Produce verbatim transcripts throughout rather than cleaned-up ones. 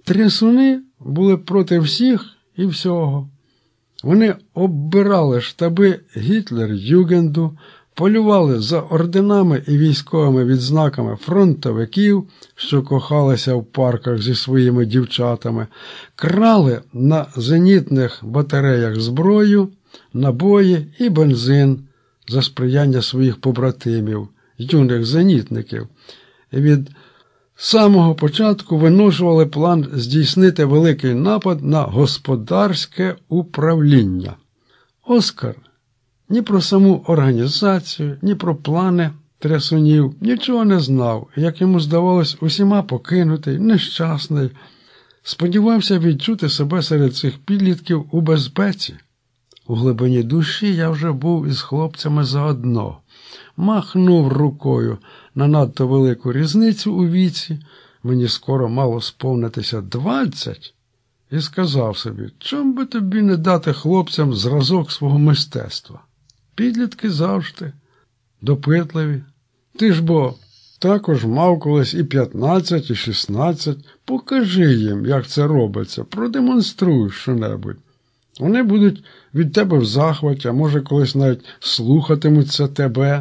Трясуни були проти всіх і всього. Вони оббирали штаби Гітлер-Югенду, полювали за орденами і військовими відзнаками фронтовиків, що кохалися в парках зі своїми дівчатами, крали на зенітних батареях зброю, набої і бензин за сприяння своїх побратимів, юних зенітників. Від самого початку виношували план здійснити великий напад на господарське управління. Оскар ні про саму організацію, ні про плани трясунів нічого не знав, як йому здавалось, усіма покинутий, нещасний. Сподівався відчути себе серед цих підлітків у безпеці. У глибині душі я вже був із хлопцями заодно. Махнув рукою на надто велику різницю у віці, мені скоро мало сповнитися двадцять, і сказав собі, чом би тобі не дати хлопцям зразок свого мистецтва? Підлітки завжди допитливі. Ти ж бо також мав колись і п'ятнадцять, і шістнадцять. Покажи їм, як це робиться, продемонструй що-небудь. Вони будуть від тебе в захваті, а може колись навіть слухатимуться тебе.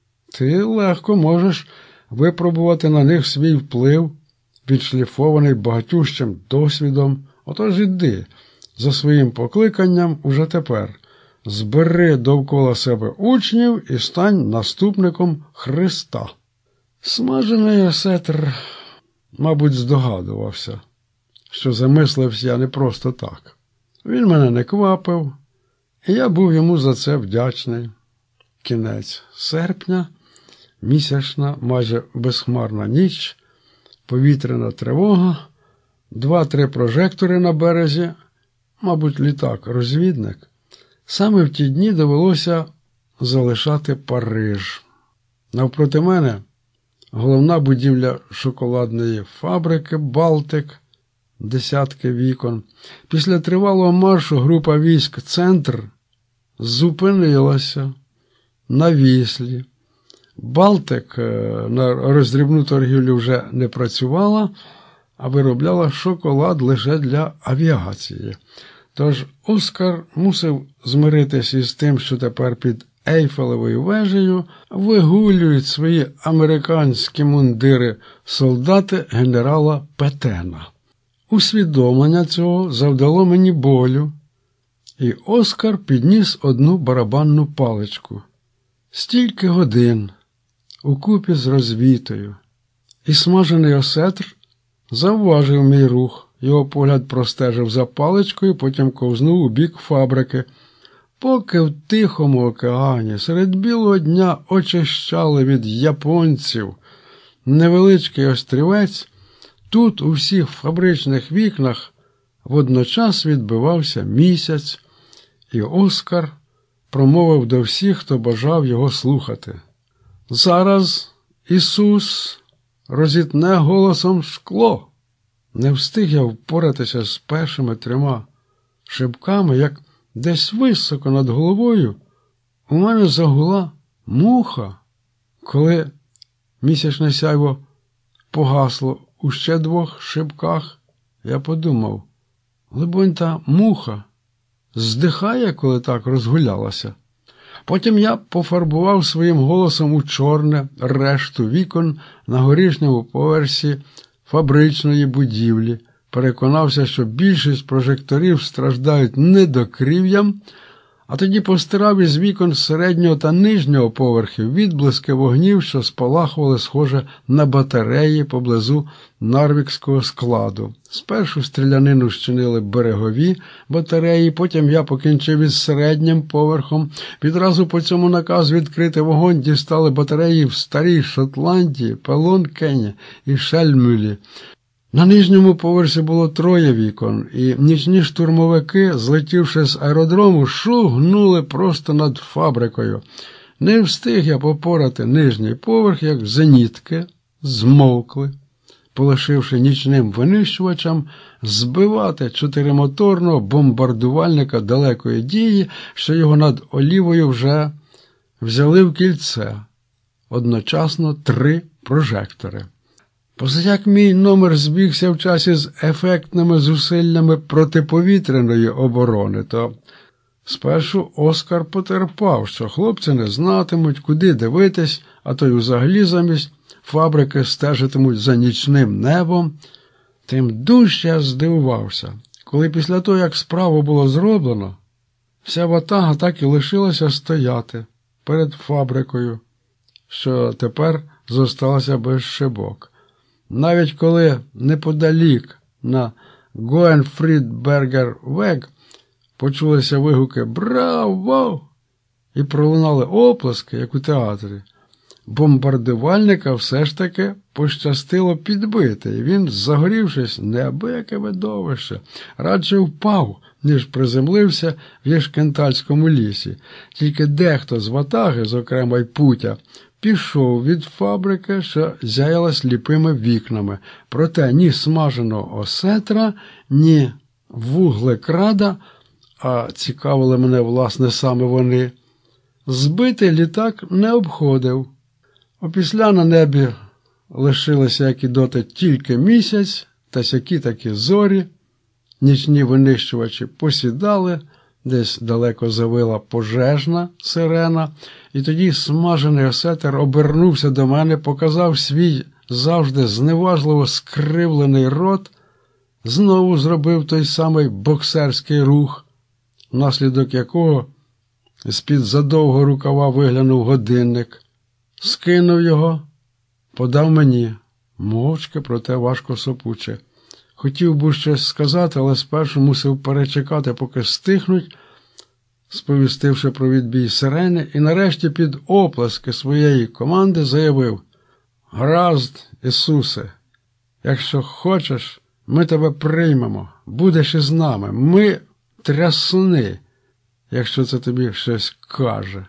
Ти легко можеш випробувати на них свій вплив, відшліфований багатющим досвідом. Отож іди за своїм покликанням уже тепер. Збери довкола себе учнів і стань наступником Христа. Смажений осетр, мабуть, здогадувався, що замислився я не просто так. Він мене не квапив, і я був йому за це вдячний. Кінець серпня, місячна, майже безхмарна ніч, повітряна тривога, два-три прожектори на березі, мабуть, літак-розвідник. Саме в ті дні довелося залишати Париж. Навпроти мене головна будівля шоколадної фабрики «Балтик», десятки вікон. Після тривалого маршу група військ «Центр» зупинилася на Віслі. «Балтик» на роздрібну торгівлю вже не працювала, а виробляла шоколад лише для авіації. Тож Оскар мусив змиритися із тим, що тепер під Ейфелевою вежею вигулюють свої американські мундири солдати генерала Петена. Усвідомлення цього завдало мені болю, і Оскар підніс одну барабанну паличку. Стільки годин, укупі з розвітою. І смажений осетр завважив мій рух. Його погляд простежив за паличкою, потім ковзнув у бік фабрики. Поки в Тихому океані серед білого дня очищали від японців невеличкий острівець, тут у всіх фабричних вікнах водночас відбивався місяць, і Оскар промовив до всіх, хто бажав його слухати. Зараз Ісус розітне голосом шкло. Не встиг я впоратися з першими трьома шибками, як десь високо над головою у мене загула муха. Коли місячне сяйво погасло у ще двох шибках, я подумав, либонь та муха здихає, коли так розгулялася. Потім я пофарбував своїм голосом у чорне решту вікон на горішньому поверсі фабричної будівлі, переконався, що більшість прожекторів страждають недокрів'ям, а тоді постирав із вікон середнього та нижнього поверхів відблиски вогнів, що спалахували, схоже, на батареї поблизу Нарвікського складу. Спершу стрілянину щинили берегові батареї, потім я покінчив із середнім поверхом. Відразу по цьому наказ відкрити вогонь дістали батареї в Старій Шотландії, Пелонкені і Шельмюлі. На нижньому поверсі було троє вікон, і нічні штурмовики, злетівши з аеродрому, шугнули просто над фабрикою. Не встиг я попорати нижній поверх, як зенітки змовкли, полишивши нічним винищувачам збивати чотиримоторного бомбардувальника далекої дії, що його над Олівою вже взяли в кільце. Одночасно три прожектори. Позаяк мій номер збігся в часі з ефектними зусиллями протиповітряної оборони, то спершу Оскар потерпав, що хлопці не знатимуть, куди дивитись, а то й взагалі замість фабрики стежитимуть за нічним небом. Тим дужче я здивувався, коли після того, як справу було зроблено, вся ватага так і лишилася стояти перед фабрикою, що тепер зосталася без шибок. Навіть коли неподалік на Гоенфрідбергер-Вег почулися вигуки «Браво!» і пролунали оплески, як у театрі, бомбардувальника все ж таки пощастило підбити, і він, загорівшись, неабияке видовище, радше впав, ніж приземлився в Єшкентальському лісі. Тільки дехто з ватаги, зокрема й Путя, пішов від фабрики, що зяяла сліпими вікнами. Проте ні смаженого осетра, ні вуглекрада, а цікавили мене, власне, саме вони, збитий літак не обходив. Опісля на небі лишилися, як і доти, тільки місяць та сякі такі зорі. Нічні винищувачі посідали, десь далеко завила пожежна сирена, і тоді смажений осетер обернувся до мене, показав свій завжди зневажливо скривлений рот, знову зробив той самий боксерський рух, внаслідок якого з-під задовго рукава виглянув годинник, скинув його, подав мені, мовчки, проте важко сопуче. Хотів би щось сказати, але спершу мусив перечекати, поки стихнуть, сповістивши про відбій сирени, і нарешті під оплески своєї команди заявив: «Гаразд, Ісусе, якщо хочеш, ми тебе приймемо, будеш із нами, ми трясуни, якщо це тобі щось каже».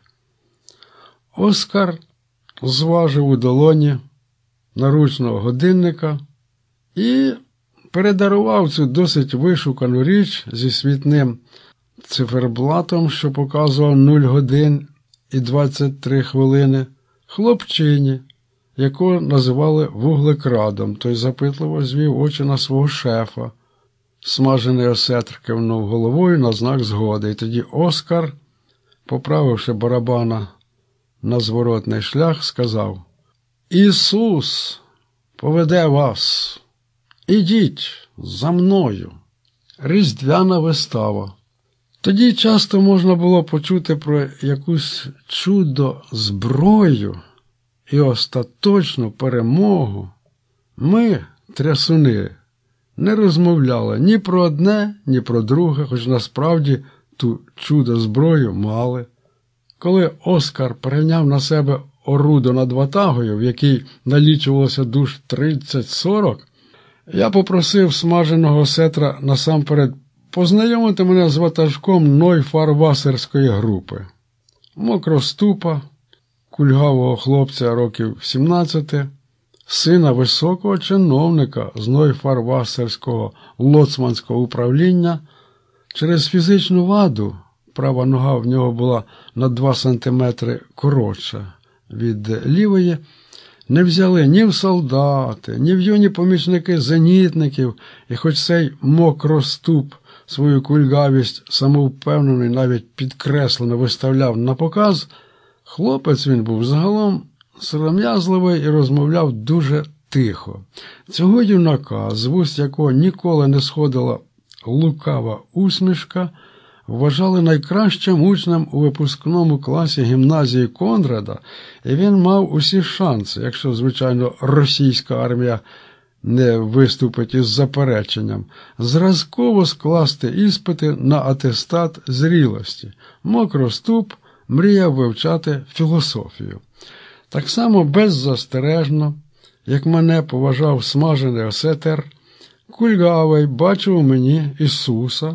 Оскар зважив у долоні наручного годинника і передарував цю досить вишукану річ зі світним циферблатом, що показував нуль годин і двадцять три хвилини, хлопчині, якого називали вуглекрадом. Той запитливо звів очі на свого шефа. Смажений осетр кивнув головою на знак згоди, і тоді Оскар, поправивши барабана на зворотний шлях, сказав: «Ісус поведе вас! Ідіть за мною!» Різдвяна вистава. Тоді часто можна було почути про якусь чудо-зброю і остаточну перемогу. Ми, трясуни, не розмовляли ні про одне, ні про друге, хоч насправді ту чудо-зброю мали. Коли Оскар перейняв на себе орудо над ватагою, в якій налічувалося душ тридцять-сорок, я попросив смаженого осетра насамперед познайомити мене з ватажком Нойфарвасерської групи. Мокроступа, кульгавого хлопця років сімнадцяти, сина високого чиновника з Нойфарвасерського лоцманського управління. Через фізичну ваду права нога в нього була на два сантиметри коротша від лівої, не взяли ні в солдати, ні в юні помічники зенітників, і хоч цей мокроступ свою кульгавість самовпевнений, навіть підкреслено виставляв на показ, хлопець він був загалом сором'язливий і розмовляв дуже тихо. Цього юнака, з вуст якого ніколи не сходила лукава усмішка, вважали найкращим учнем у випускному класі гімназії Конрада, і він мав усі шанси, якщо, звичайно, російська армія не виступить із запереченням, зразково скласти іспити на атестат зрілості. Мокроступ мріяв вивчати філософію. Так само беззастережно, як мене поважав смажений осетер, кульгавий бачив у мені Ісуса,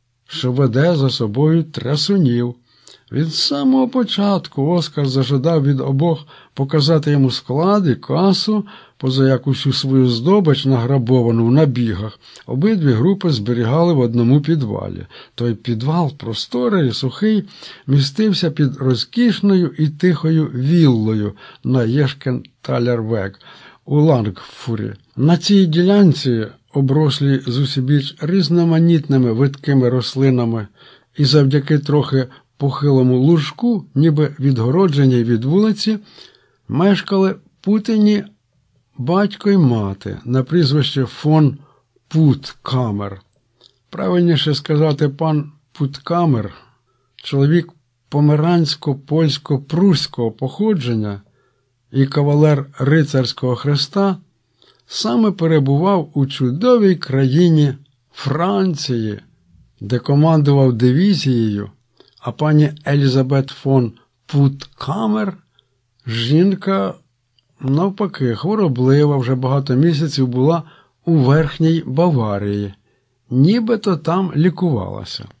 що веде за собою трясунів. Від самого початку Оскар зажадав від обох показати йому склад і касу, поза як усю свою здобич, награбовану в набігах, обидві групи зберігали в одному підвалі. Той підвал, просторий і сухий, містився під розкішною і тихою віллою на Єшкенталер-Вег. у Лангфурі. На цій ділянці, оброслі зусібіч різноманітними видкими рослинами і завдяки трохи похилому лужку, ніби відгороджені від вулиці, мешкали Путині батько й мати на прізвище фон Путкамер. Правильніше сказати пан Путкамер, чоловік померансько-польсько-пруського походження і кавалер рицарського хреста, саме перебував у чудовій країні Франції, де командував дивізією, а пані Елізабет фон Путкамер, жінка, навпаки, хвороблива, вже багато місяців була у Верхній Баварії, нібито там лікувалася.